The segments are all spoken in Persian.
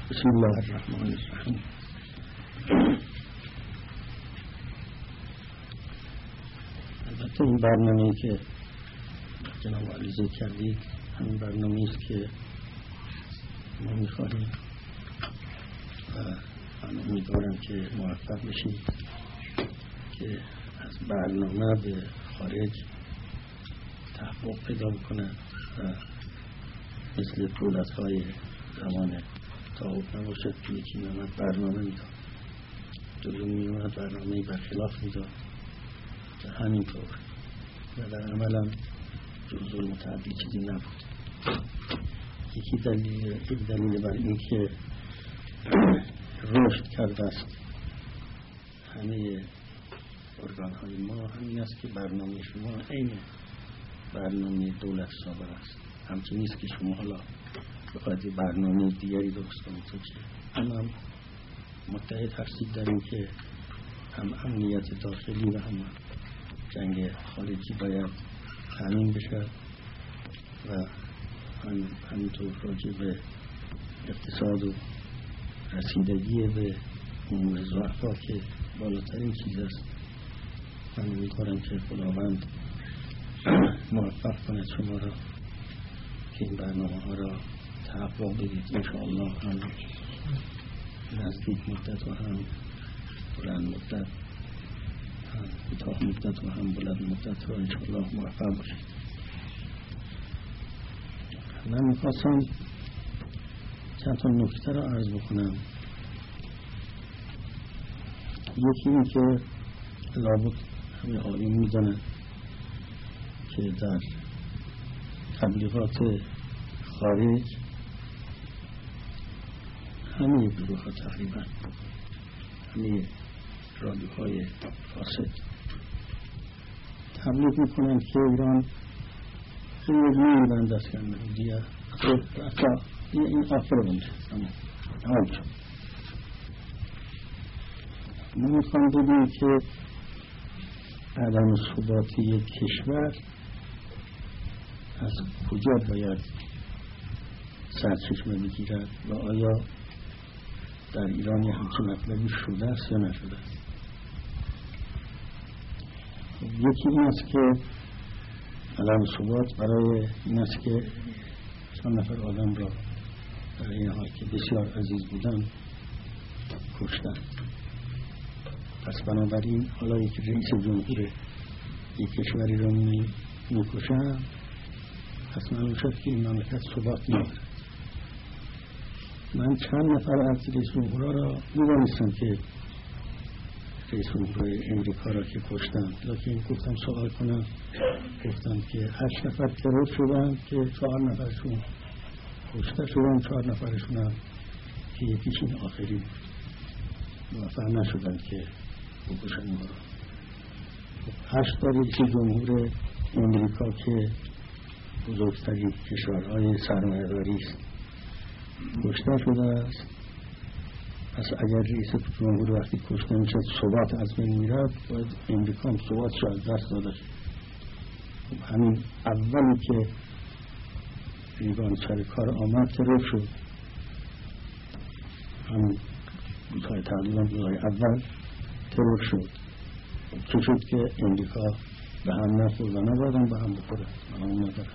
بسم الله الرحمن الرحیم. البته این برنامه‌ای که جناب علی ذکر کردید همین برنامه‌ای است که ما می‌خواهیم و من امیدوارم که موفق بشید که از برنامه به خارج تحقق پیدا بکنند و مثل دولت‌های زمان تاوت نباشد که یکی می‌آمد برنامه می‌داد، دومی می‌آمد برنامه‌ای برخلاف می‌داد و همینطور و در عمل هم جز ظلم تعدی چیزی نبود. یکی دلیل بر این که رشد کرده است همه ارگان‌های ما همین است که برنامه شما عین برنامه دولت سابق است. همچنین نیست که شما حالا بخواهید برنامه دیگری درست کنید تو چه هم متحد هستید در این که هم امنیت داخلی و هم جنگ خارجی باید تامین بشه و همینطور راجع به اقتصاد و رسیدگی به امور ضعفا که بالاترین چیز است. من امیدوارم که خداوند موفق کند شما را که این برنامه ها را تحقق بدید. انشاءالله هم نزدیک مدت و هم بلند مدت، هم کوتاه مدت و هم بلند مدت را انشاءالله موفق باشید. من میخواستم چند تا نکته را عرض بکنم. یکی این که لابد همه آیین میدانند که در تبلیغات خارج همه گروه ها تقریبا همه رادیوهای فاسد تبلیغ میکنند که ایران خیلی بند است که دیگه این آخر بنده همون ما میخوام بگیم که عدم ثباتی کشور از کجا باید سرچشمه بگیرد و آیا در ایران یه همچین مطلبی شده است یا نشده است. یکی این است که عدم ثبات برای این است که چند نفر آدم را در این حال که بسیار عزیز بودن کشتن. پس بنابراین حالا یک رئیس جمهور یک کشوری را میکشن، پس معلوم شد که این مملکت ثبات ندارد. من چند نفر از رئیس جمهورها را می‌دانستم که رئیس جمهور امریکا را که کشتن، لکن گفتم سوال کنم، گفتم که 8 نفر ترور شدن که 4 نفرشون کشته شدن، 4 نفرشون هم که یکیش این آخری بود موفق نشدن که بکشن ما را. 8 تا رئیس جمهور امریکا که بزرگترین کشورهای سرمایه‌داری است کشته شده است. پس اگر رئیس جمهور وقتی کشته میشه ثبات از بین میرد، باید امریکا هم ثباتش از دست داده شد. همین اولی که ریگان سر کار آمد ترور شد، همین روزهای تقریبا روزهای اول ترور شد. چه شد که امریکا به هم نخورد و نبادن به هم بخوره. من هم ندارم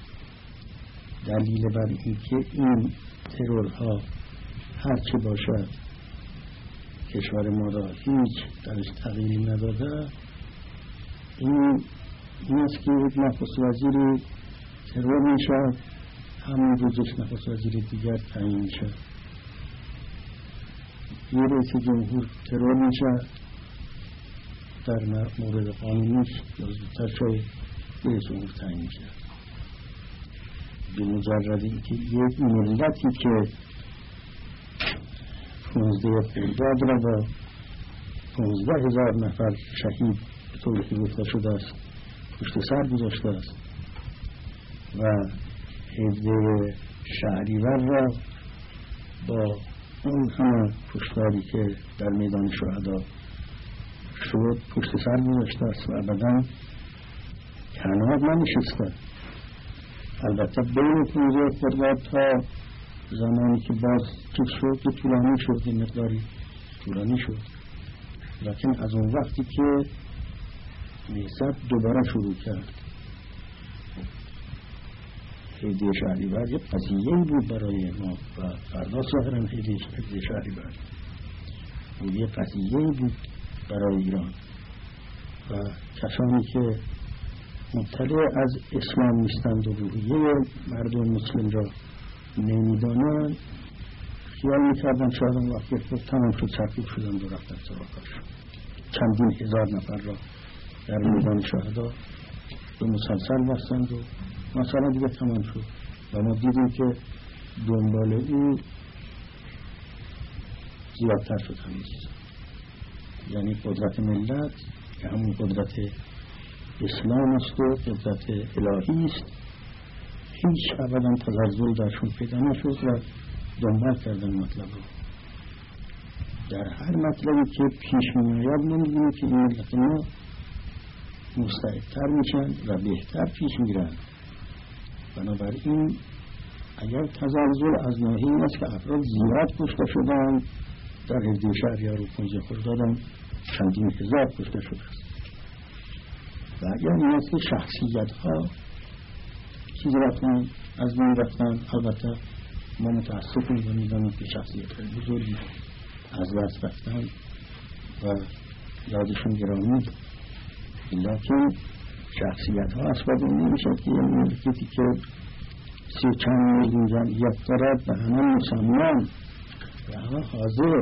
دلیل بر این که این ترورها هرچه باشد کشور ما را هیچ درش تغییری نداده، این است که یک نخست وزیر ترور میشد، همون روزش نخست وزیر دیگر تعیین میشد. یه رئیس جمهور ترور میشد، در مورد قانونیش یا زودتر شاید رئیس جمهور تعیین میشد. به مجردی که یک ملتی که 15 خرداد را با 15,000 نفر شهید به طوری که گفته شده است پشت سر گذاشته است و 17 شهریور را با اون همه کشتاری که در میدان شهدا شد پشت سر گذاشته است و ابدا کنار ننشسته. البته بین 15 خرداد تا زمانی که باز چیز شد که طولانی شد، این مقداری طولانی شد، لیکن از اون وقتی که نهضت دوباره شروع کرد، هدیه شهریور یک قضیه‌ای بود برای ما و فردا ظاهراً هدیه شهریور بود یک قضیه‌ای بود برای ایران و کسانی که مطلع از اسلام نیستند و روحیه مردم مسلم را نمیدانند خیال میکردن شاید اون وقتی خود تمام شد سرکوب شدند و رفتن سراغش. چندین هزار نفر را در میدان شهدا به مسلسل بستند و مثلا دیگه تمام شد و ما دیدیم که دنبال او زیادتر شد همیز. یعنی قدرت ملت که همون قدرت اسلام است و قدرت الهی است، هیچ ابدا تزلزل درشون پیدا نشد و دنبال کردن مطلب رو. در هر مطلبی که پیش می‌آید نمی‌بینیم که این ملت ما مستعدتر میشن و بهتر پیش میرن. بنابراین اگر تزلزل از ناحیه این است که افراد زیاد کشته شدن، در 17 شهریور و 15 خرداد چندین هزار کشته شده است، و اگر این است که شخصیت ها چیز رفتن از بین رفتن، البته ما متاسفیم و میدانیم که شخصیت های بزرگی از دست رفتن و یادشون گرامی، لیکن شخصیت ها اسباب نمیشد که یه مملکتی که 30 میلیون جمعیت دارد و همه مسلمان و همه حاضر،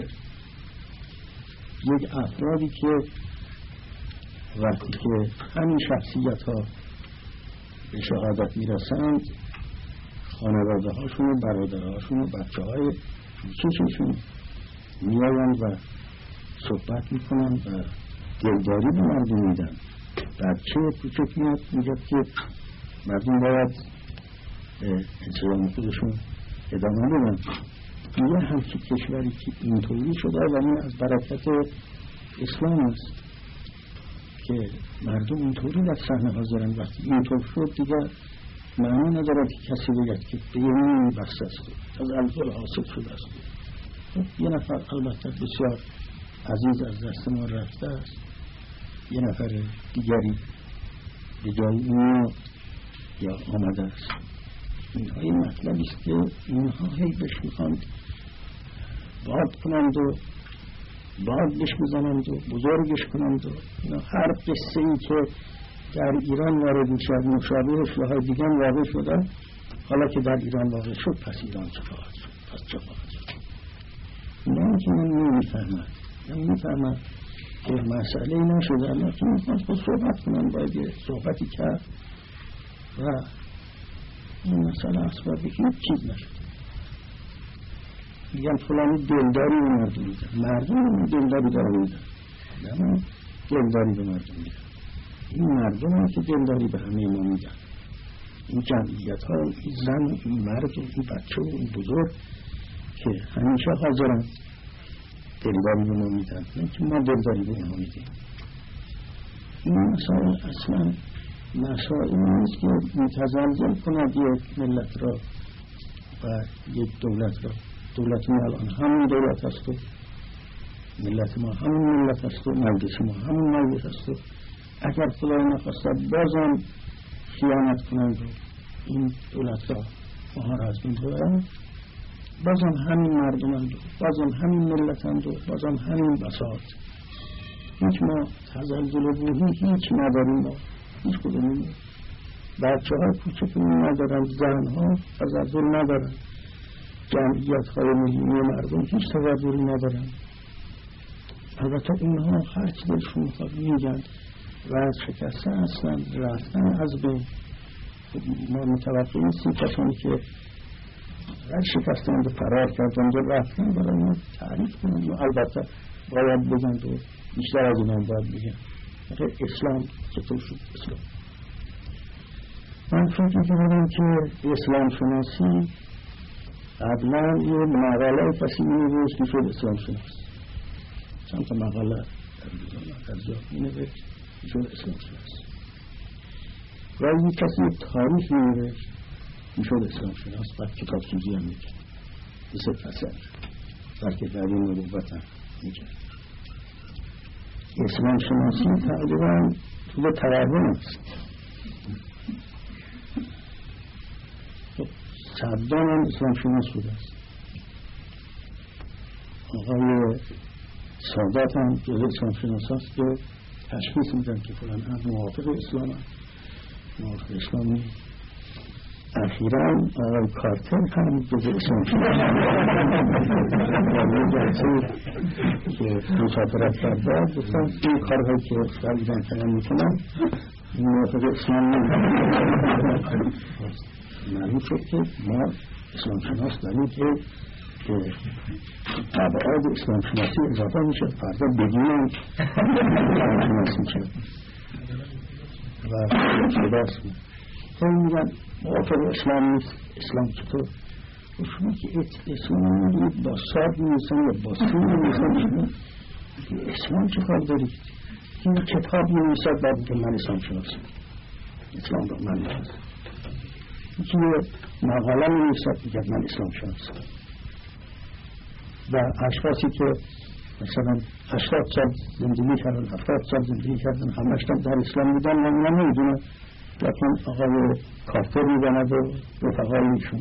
یک افرادی که وقتی که همین شخصیت ها به شهادت میرسند خانواده هاشون و برادرهاشون و بچه های کوچکشون میآیند و صحبت میکنن و دلداری به مردم میدن. بچه کوچک میاد میگه که مردم باید انسان خودشون ادامه بدن. یه همچی کشوری که اینطوری شده و این از برکت اسلام است که مردم اینطوری در صحنه حاضرن. وقتی اینطور شد دیگر معنی ندارد که کسی بگد که به یمین بسته است و تزلزل حاصل شده است. یه نفر البته بسیار عزیز از دست ما رفته است، یه نفر دیگری به جای میاد یا آمده است. اینها این مطلبی است که اینها هی بهش میخواند باد کنند و باد بهش بزنند و بزرگش کنند و هر قصه ای که در ایران وارد میشد مشابهش و های دیگر واقع شدن. حالا که در ایران واقع شد پس ایران چه خواهد شد؟ پس چه خواهد شد؟ اینا که من نمیفهمم که مسئله ای نشده، اما که میخواست با صحبت کنم باید صحبتی کرد و این مسئله اسباب هیچ چیز نشد. میگن فلانی دلداری به مردم میدن، مردم دلداری داره میدن، آدم دلداری به مردم میدن. این مردم هم که دلداری به همه ما میدن، این جمعیت ها، این زن، این مرد، این بچه و این بزرگ که همیشه حاضرن دلداری به ما میدن، نه که ما دلداری به ما میدیم. این مسائل اصلا مسائل نیست که متزلزل کند یک ملت را و یک دولت را. دولت ما الان همون دولت است و ملت ما همون ملت است و مجلس ما همون مجلس است و اگر خدای نخواسته بازم خیانت کنند و این دولت را ما را از بین ببرند، بازم همین مردمند و بازم همین ملتند و بازم همین بساط. هیچ ما تزلزل روحی هیچ نداریم، ما هیچ کدومیم. بچه ها کوچکمون ندارن، زن ها تزلزل ندارن، جمعیت های میلیونی مردم هیچ تزلزلی ندارن. البته اینها هر چی دلشون میخواد میگن و شکسته هستن، رفتن از بین. ما متوقع نیستیم کسانی که هر شکستند و فرار کردند و رفتن برای ما تعریف کنند و البته باید بگند و بیشتر از این هم باید بگن اسلام چطور شد. اسلام من فکر می‌کنم که اسلام شناسی قبلا یه مقاله کسی می‌نوشت که شد اسلام شناسی، چند تا مقاله در جا می‌نوشت که شد اسلام شناسی، و یه کسی تاریخ می‌نوشت که شد اسلام شناس، بعد کتاب سوزی هم می‌کرد. مثل پسر بلکه در این نبوت هم میگه اسلام شناسی تقریبا تو به تورم است. صدام هم اسلام شناس بوده است، آقای سادات هم جزء اسلام شناس هست که تشخیص میدن که فلان هم موافق اسلام هم موافق اسلام نیست. اخیراً آقای کارتر هم جزء اسلام شناس که مسافرت کرده گفتن این کارهایی که فرزن کنن میکنن موافق اسلام نیست. معلوم شد که ما اسلام شناس داریم که ابعاد اسلام شناسی اضافه میشه، فردا بدونم اسلام شناسی میشه و شداست میگن موافق اسلام نیست. اسلام چطور؟ شما که اسلام میگید با صاد میسن یا با سین میسن، اسلام چه کار دارید؟ این کتاب میسد باید که من اسلام شناسم، اسلام رو من نشد که مقاله میسد میگه من اسلام شناسم. و اشخاصی که مثلا 80 سال زندگی کردن 70 سال زندگی کردن همشتن در اسلام بودن و من نمیدونم، لیکن آقای کارتر میداند و رفقایشون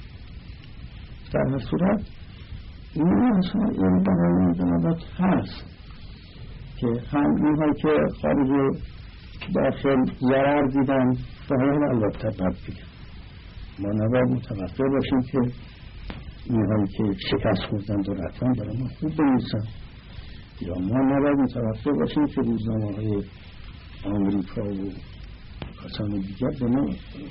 در هر صورت این اصلا این برای میداند هست که هم اینهایی که خارج داخل ضرر دیدن و هم البته بد دیدن. ما نباید متوقع باشیم که اینهایی که شکست خوردن و رفتن برای ما خوب بنویسن، یا ما نباید متوقع باشیم که روزنامه های آمریکا و کسان دیگر به ما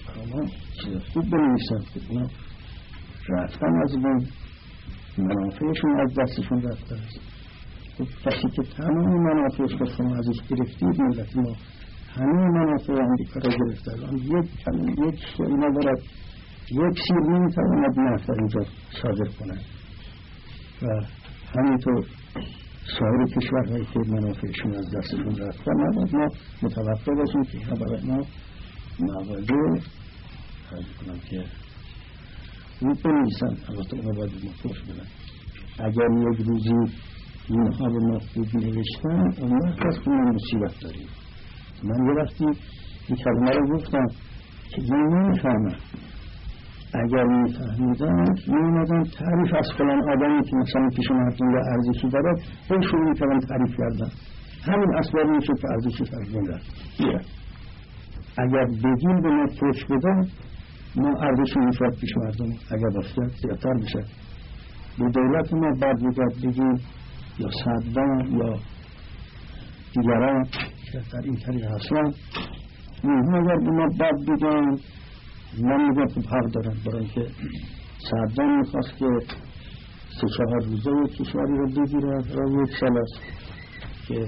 خوب بنویسن که اونا رفتن از من منافعشون از دستشون رفته است. کسی که تمام منافعش رو شما ازش گرفتید، ملت ما همه منافع امریکا را گرفته الان یک اینا باید یک سیر نمیتواند نفر اینجا صادر کنند و همینطور سایر کشورهایی که منافعشون از دستشون رفته نباید ما متوقع باشیم که اینا برای ما مواجه خواهد کنم که این بنویسن. البته اونا باید ما پوش بدن. اگر یک روزی اینها به ما خوب نوشتن اون وقت از کنم مصیبت داریم. من یه وقتی این کلمه رو گفتم که من نمیفهمم، اگر میفهمیدم میومدم تعریف از فلان آدمی که مثلا پیش مردم یا ارزشی دارد اون شروع میکردم تعریف کردم، همین اسباب میشه که ارزشی فرزون دارد. اگر بگیم به ما فوش بدن ما ارزشی میشود پیش مردم، اگر باشه زیادتر میشه. به دولت ما بعد بگیم یا صدام یا دیگران که در این طریق هستن اینها اگر به ما بعد بگن من میگم که حق دارن، برای اینکه صدام میخواست که 3-4 روزه کشوری رو بگیره را 1 سال است که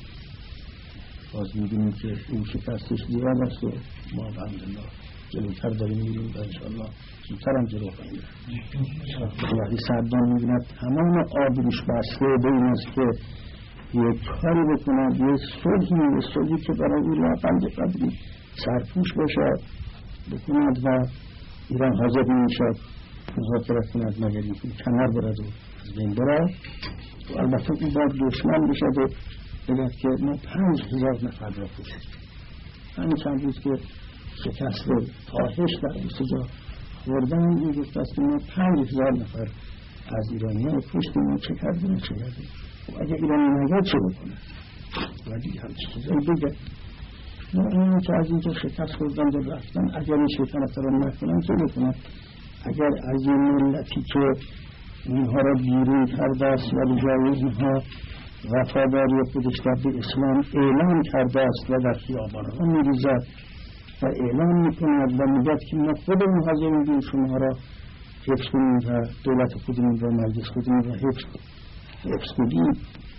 باز میبینیم که این شکستش زیاد است و ما الحمدلله جلوتر داریم میریم و انشاءالله زودتر هم جلو خواهیم رفت. وقتی صدام میبیند تمام آبروش بسته به این است که یک کاری بکند، یه صلحی که برای این لاقل قدری سرپوش باشد بکند و ایران حاضر نمیشد مذاکرات کند مگر اینکه کنار برد و از بین برد و البته این باید دشمن بشد و بگد که ما 5000 نفر را کشتیم. همین چند روز که شکست فاحش در این سجا خوردن این گفت است که ما 5000 نفر از ایرانی ها کشتیم و چه کردیم و اگر ایرانی نگه چه بکنه ولی همچه چیزایی بگه ما این که از اینجا شکست خوردن و رفتن اگر این شکست را نکنن چه بکنن؟ اگر از این ملتی که اینها را بیرون کرده است و جای اینها وفاداری خودش به اسلام اعلام کرده است و در خیابانها می‌ریزد و اعلام می‌کند و میگوید که ما خودمون حاضریم شما را حفظ کنیم و دولت خودمون را مجلس خودمون را حفظ کنیم.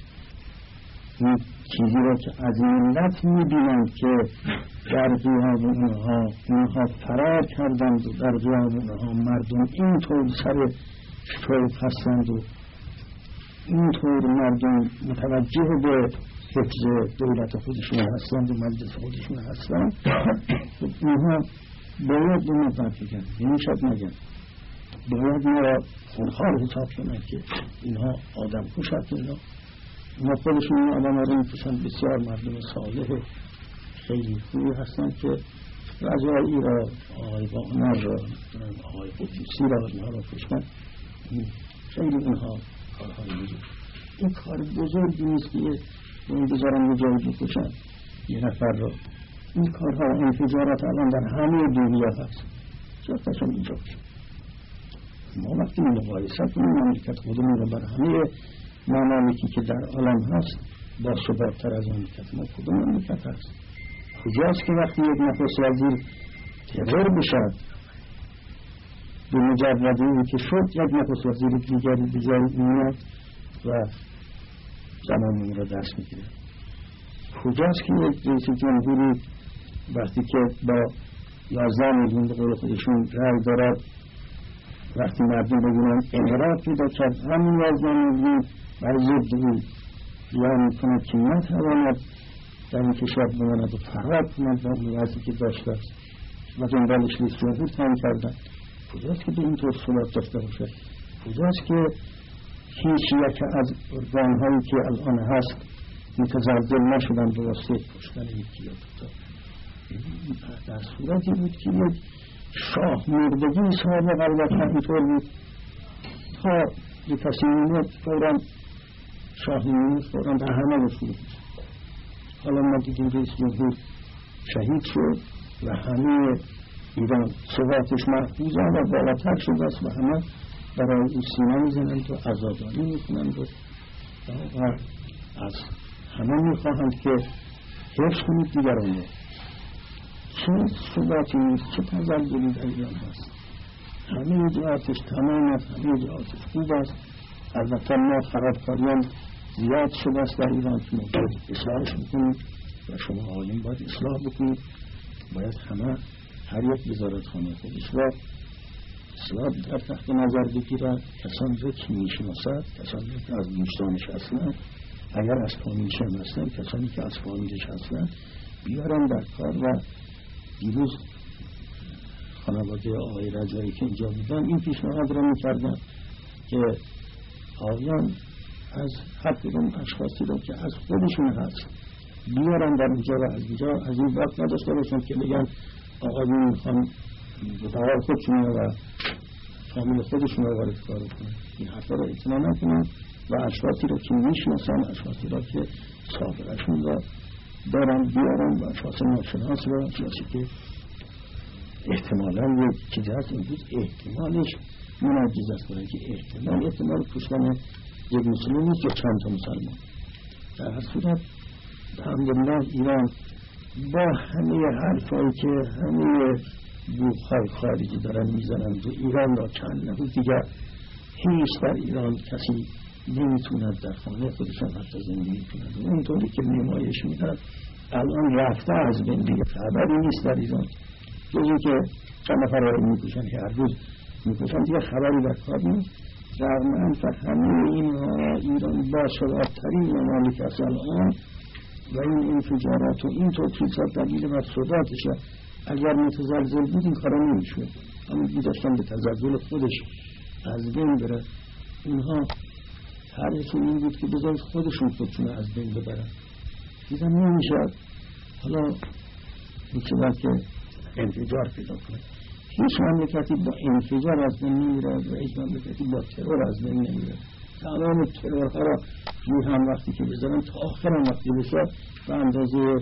این چیزی را که از ملت می‌بینند که در قیام اونها فرار کردند و در قیام اونها مردم اینطور سر شوق هستند و اینطور مردم متوجه به حفظ دولت خودشون هستند و مجلس خودشون هستند، اینها باید به ما فرق بگن نمیشد نگن باید ما را خونخوار حساب کنند که اینها آدم کش هست. اینا خودشون این آدم ها رو میکشن. بسیار مردم صالح خیلی خوبی هستن که رضایی را، آقای باقنر را، آقای قدوسی را، اینها را کشتن. خیلی اینها کارهای میگه. این کار بزرگی نیست که این بذارن یه جایی بکشن یه نفر را. این کارها انفجارات الان در همه دنیا هست، جاتشون اینجا بشه. ما وقتی مقایسه کنیم مملکت خودمون رو بر همه ممالکی که در عالم هست با ثبات‌تر از مملکت ما کدوم مملکت هست؟ کجاست که وقتی یک نخست وزیر ترور بشد به مجردی که شد یک نخست وزیر دیگری بجای میاد و زمان اون را دست میگیره؟ کجاست که یک رئیس جمهوری وقتی که با 11 میلیون به قول خودشون رأی دارد، وقتی مردم بگونن انحراف پیدا کرد، همین 11 میلیون بر ضد او بیان میکند که نتواند در این کشور بماند و فرار کند با وضعی که داشته است و دنبالش رئیس جمهور تعیین کردن. کجاست که به این طور ثبات داشته باشد؟ کجاست که هیچ یک از ارگان‌هایی که الان هست متزلزل نشدن به واسطه کشتن یکی یا دوتا؟ در صورتی بود که یک شاه مردگی سابق البته اینطور بود، تا یک کسی میمود فوراً شاه میمود فوراً در همه رسول بود. حالا ما دیدیم رئیس جمهور شهید شد و همه ایران ثباتش محفوظ و بالاتر شده است و همه برای او سینه میزنند و عزاداری میکنند و از همه میخواهند که حفظ کنید دیگران رو. چه ثباتی نیست، چه تزلزلی در ایران هست. همه جهاتش تمام است، همه جهاتش خوب است. البته ما خرابکاریان زیاد شده است در ایران که ما باید اصلاحش بکنید و شما آقایون باید اصلاح بکنید. باید همه هر یک وزارتخانه خودش را اصلاح در تحت نظر بگیرد. کسانی را که میشناسد، کسانی که از دوستانش هستند، اگر از فامیلش هم هستند، کسانی که از فامیلش هستند بیارن در کار. و دیروز خانواده آقای رجایی که اینجا بودن این پیشنهاد را میکردن که آقایان از هر کدوم اشخاصی را که از خودشون هست بیارن در اینجا و از اینجا از این وقت نداشته باشن که بگن آقایون میخوان به بقار خودشون و فامیل خودشون را وارد کار کنن. این حرفا را اطلاع نکنن و اشخاصی را که میشناسن، اشخاصی را که سابقشون را دارن بیارن و اشخاص ناشناس را، اشخاصی که احتمالا یک چیز هست این بود احتمالش منجز است، برای که احتمال کشتن یک مسلم نیست یا چند تا مسلمان. در هر صورت الحمدلله ایران با همه حرفایی که همه گروه‌های خارجی دارن میزنند و ایران را چند نهو دیگر هیچ در ایران کسی نمیتوند در خانه خودشان حتی زندگی کند و اونطوری که نمایش میدن الان رفته از بین دیگه خبری نیست در ایران جزی که چند نفر رو میکشن که هر روز میکشن دیگه خبری در کار نیست. رغم انفر همه اینها ایران با ثبات‌ترین ممالک است الان و این انفجارات و این طور چیزها دلیل بر ثباتش. اگر متزلزل بود این کارا نمیشود، اما میداشتن به تزلزل خودش از بین بره. اینها حرفشون این بود که بذارید خودشون از بین ببرن. دیدن نمیشد. حالا میشود که انفجار پیدا کنه. هیچ مملکتی با انفجار از بین نمیره و هیچ مملکتی با ترور از بین نمیره. تمام ترورها را روی هم وقتی که بذارن تا آخر هم وقتی بشه به اندازه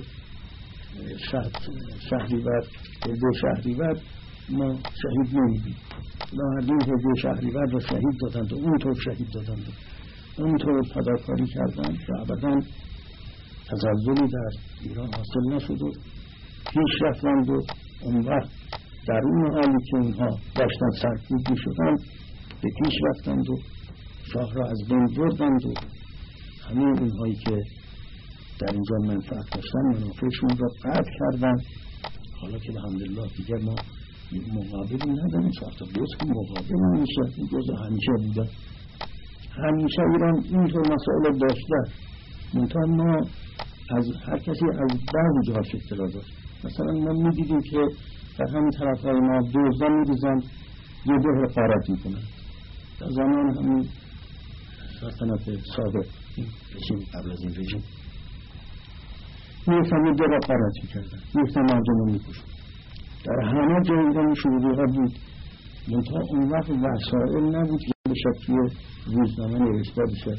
شهریور دو شهریور ما شهید نمیدیم. لاهرین دو شهریور را شهید دادند و اونطور شهید دادند و اونطور فداکاری کردند که ابدا تزلزلی در ایران حاصل نشد و پیش رفتند و اون وقت در اون حالی که اونها داشتن سرکوب میشدند به پیش رفتند و شاه را از بین بردند و همه اونهایی که در اینجا منفعت داشتن منافعشون را قطع کردند. حالا که الحمدلله دیگر ما مقابلی نداریم، ساخت دوست که مقابل نمیشه، این جزء همیشه بوده. همیشه ایران اینطور مسائل داشته، منتها ما از هر کسی از بعضی جاهاش اطلاع داشت. مثلا ما میدیدیم که در همین طرفهای ما دوزده میریزن یه دوره غارت میکنن. در زمان همین سلطنت سابق رژیم قبل از این رژیم میفتن یه دوره غارت میکردن، میفتن مردم رو میکشن. در همه جای ایران شروعی‌ها بود، منتها اون وقت وسائل نبود که بشه توی روزنامه نوشته بشه،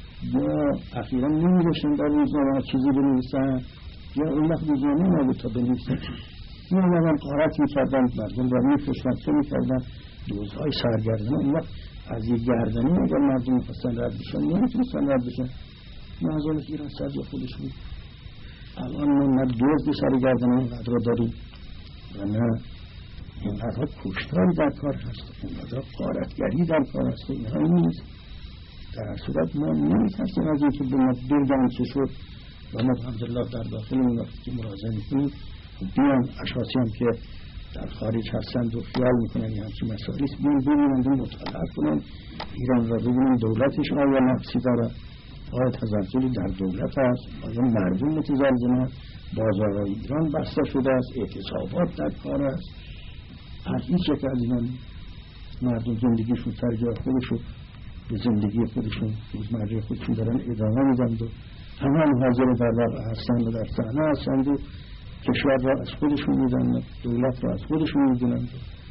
یا اخیرا نمی‌داشتن در روزنامه چیزی بنویسن، یا اون وقت روزنامه نبود تا بنویسن. می‌آمدن غارت می‌کردن، مردم را می‌کشتن، چه می‌کردن؟ دوزهای سرگردانه. اون وقت از یک گردنی اگر مردم می‌خواستن رد بشن نمی‌تونستن رد بشن. معظم ایران سرجا خودش بود. الان ما نه دزد سرگردانه اینقدر را داریم و نه اینقدر کشتاری در کار هست، اینقدر غارتگری در کار هست. اینها نیست. در هر صورت ما نمی‌ترسیم از اینکه به ما بگن چه شد و ما الحمدلله در داخل این وقتی که مراجعه می‌کنیم بیان اشخاصی هم که در خارج هستند و خیال میکنن یه همچین مسائلی است بیان ببینند و مطالعه کنن ایران را، ببینن دولتش آیا نقصی داره، آیا تزلزلی در دولت است، آیا مردم متزلزلند، بازارهای ایران بسته شده است، اعتصابات در کار است. از هیچ یک از اینا مردم زندگیشون ترجیح خودشون به زندگی خودشون روزمره خودشون دارن ادامه میدن و همه حاضر در واقع هستند و در صحنه هستند و کشور را از خودشون میدن، دولت را از خودشون میدونن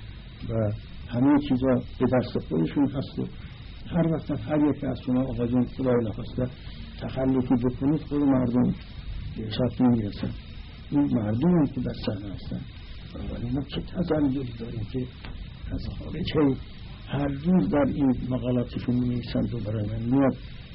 و همه چیزا به دست خودشون هست و هر وقت هر یک از شما آقایون خدای نخواسته تخلفی بکنید خود مردم به حساب نمیرسن. این مردم هم که در صحنه هستن. بنابراین ما چه تزلزلی داریم که از خارج هر روز در این مقالاتشون می‌نویسند و برای من میاد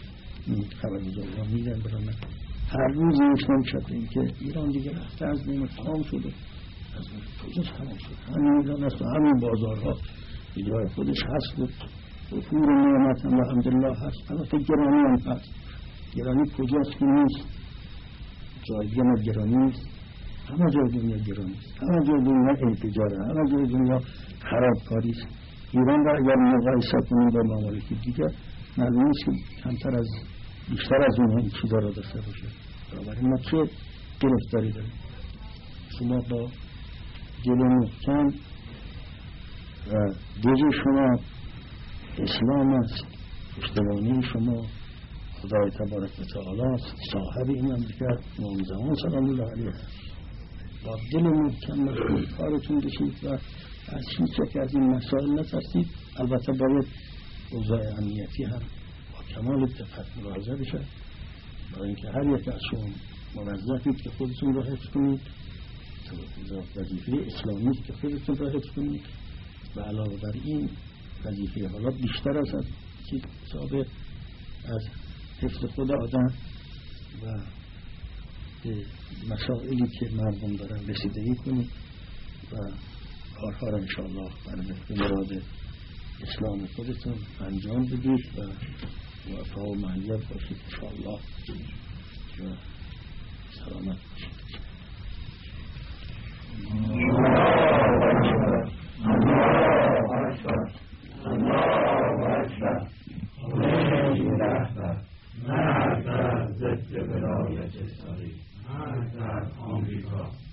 خبرگزاری‌ها میدن برای من هر روز نوشته شد این که ایران دیگه رفته از بین تمام شده. از کجاست تمام شد؟ همین ایران است و همین بازارها به جای خودش هست و وفور نعمت هم الحمدلله هست. البته گرانی هم هست. گرانی کجاست که نیست؟ جایگه ما گرانی نیست. همه جای دنیا گرانی است. همه جای دنیا انفجاره، همه جای دنیا خرابکاری است. ایران را اگر مقایسه کنیم با ممالک دیگر معلوم است که کمتر از بیشتر از اونها این چیزا را داشته باشه. بنابراین ما چه گرفتاری داریم؟ شما با دل محکم و دل شما اسلام است، پشتوانه شما خدای تبارک و تعالی است، صاحب این مملکت امام زمان سلام الله علیه است. با دل محکم مشغول کارتون بشید و از هیچ یک از این مسائل نترسید. البته باید اوضاع امنیتی هم با کمال دقت ملاحظه بشه، برای اینکه هر یک از شما موظفید که خودتون را حفظ کنید، وظیفه اسلامی که خودتون را حفظ کنید و علاوه بر این وظیفه حالا بیشتر از سابق از حفظ خود آدم و مسائلی که مردم دارن رسیدگی کنید و کارها را انشاءالله به مراد اسلام خودتون انجام بدید و موفق و معید باشید انشاءالله و سلامت باشید. من از ضد ولایت اسلامی، من از آمریکا